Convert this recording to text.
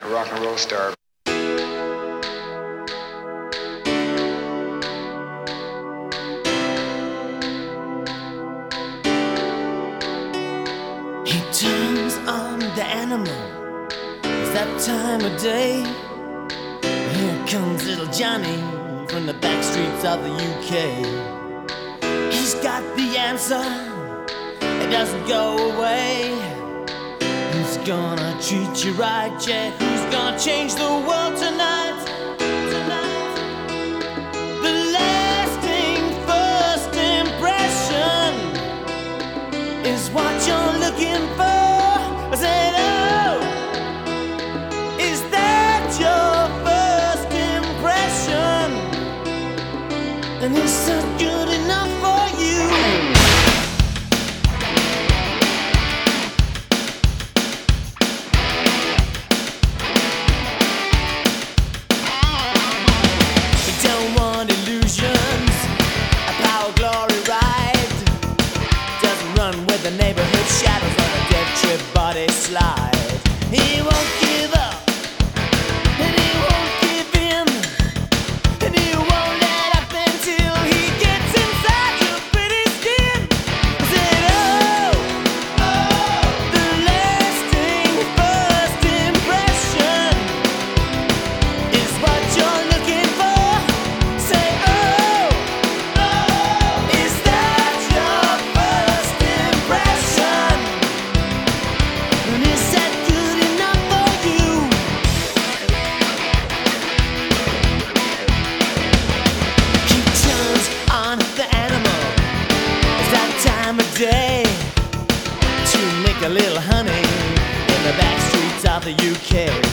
a rock and roll star. He turns on the animal. It's that time of day. Here comes little Johnny from the back streets of the UK. He's got the answer. It doesn't go away. Who's gonna treat you right, yeah? Who's gonna change the world tonight? Tonight. The lasting first impression is what you're looking for. I said, oh, is that your first impression? And is that good enough for you? The neighborhood shadows on a dead trip body slide. He won't give up, and he won't give in, and he won't let up until he gets inside your pretty skin. I said, oh, the lasting first impression is what you're looking for. Say, oh, is that your first impression? And is that good enough for you? He turns on the animal. It's that time of day to make a little honey in the back streets of the UK.